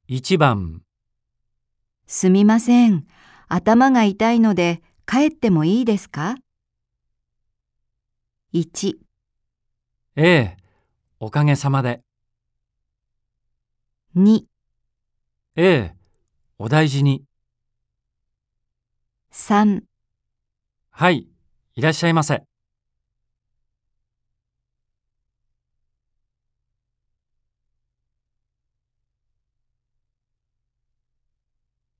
1番、 すみません。頭が痛いので帰ってもいいですか？ 1、 ええ、おかげさまで。 2、 ええ、お大事に。 3 はい、いらっしゃいませ。